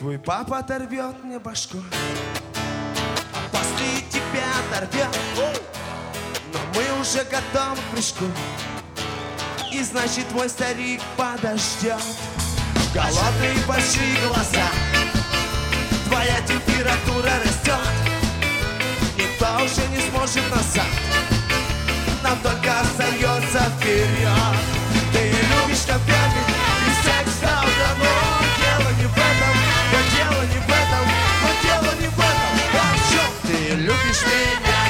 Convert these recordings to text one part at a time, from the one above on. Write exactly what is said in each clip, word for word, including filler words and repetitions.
Твой папа оторвет мне башку, а после тебя оторвет. Но мы уже готовы к прыжку, и значит твой старик подождет. Голодные большие глаза, твоя температура растет. Никто уже не сможет назад, нам только остается вперед. Ты любишь конфеты и секс до утра, но дело не в этом, но дело не в этом, но дело не в этом. А в чем ты любишь меня?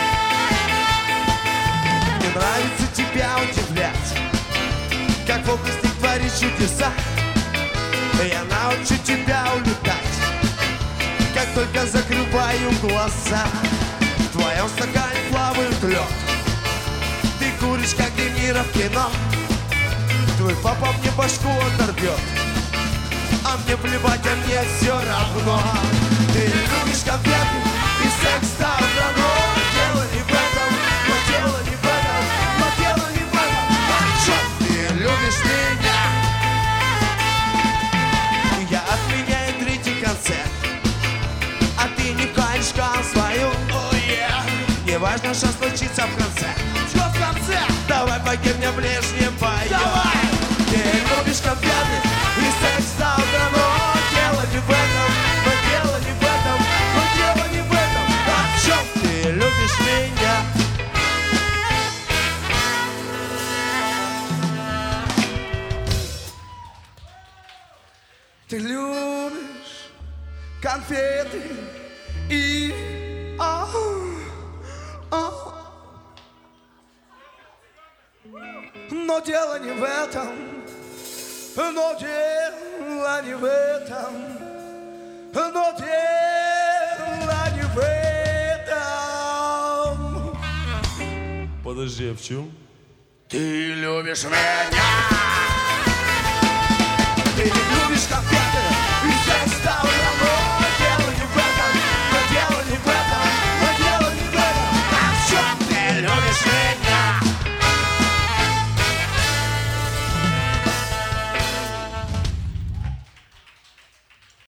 Мне нравится тебя удивлять, как фокусник творит чудеса. Я научу тебя улетать, как только закрываю глаза. В твоем стакане плавает лед, ты куришь, как Де Ниро в кино. Твой папа мне башку оторвет, а мне плевать, а мне все равно. Ты любишь конфеты и секс до утра, но дело не в этом, но дело не в этом, но дело не в этом. А что ты любишь меня? Я отменяю третий концерт, а ты не кончиком свою. Oh, yeah. Не важно, что случится в конце. Что в конце? Давай погиб мне ближнем поем. Давай! Ты любишь конфеты и секс до утра, но дело не в этом, но дело не в этом, но дело не в этом. А в чем ты любишь меня? Ты любишь конфеты и... А, а. Но дело не в этом, но дело не в этом, но дело не в этом. Подожди, а в чем? Ты любишь меня. Ты любишь конфеты и